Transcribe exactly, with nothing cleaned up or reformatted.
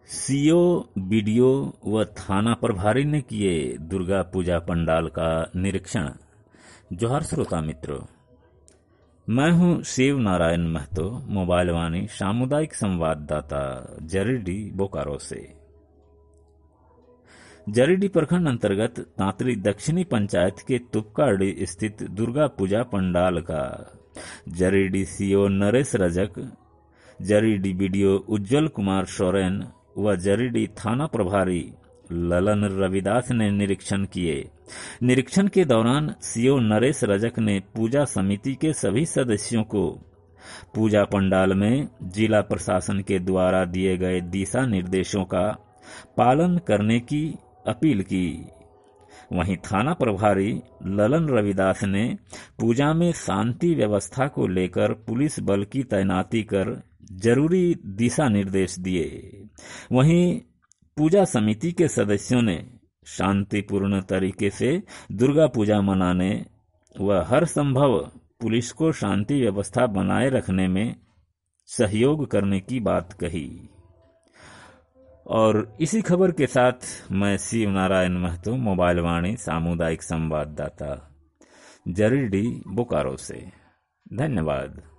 CO, BDO व थाना प्रभारी ने किए दुर्गा पूजा पंडाल का निरीक्षण। जोहार श्रोता मित्रों, मैं हूं शिव नारायण महतो, मोबाइल वाणी सामुदायिक संवाददाता जरीडी बोकारो से। जरीडी प्रखंड अंतर्गत तांतरी दक्षिणी पंचायत के तुपकाड़ी स्थित दुर्गा पूजा पंडाल का जरीडी सीओ नरेश रजक, जरीडी बीडीओ उज्जवल कुमार सोरेन व जरीडी थाना प्रभारी ललन रविदास ने निरीक्षण किए। निरीक्षण के दौरान सीओ नरेश रजक ने पूजा समिति के सभी सदस्यों को पूजा पंडाल में जिला प्रशासन के द्वारा दिए गए दिशा निर्देशों का पालन करने की अपील की। वहीं थाना प्रभारी ललन रविदास ने पूजा में शांति व्यवस्था को लेकर पुलिस बल की तैनाती कर जरूरी दिशा निर्देश दिए। वहीं पूजा समिति के सदस्यों ने शांतिपूर्ण तरीके से दुर्गा पूजा मनाने व हर संभव पुलिस को शांति व्यवस्था बनाए रखने में सहयोग करने की बात कही। और इसी खबर के साथ मैं शिव नारायण महतो, मोबाइल वाणी सामुदायिक संवाददाता जरीडी बोकारो से। धन्यवाद।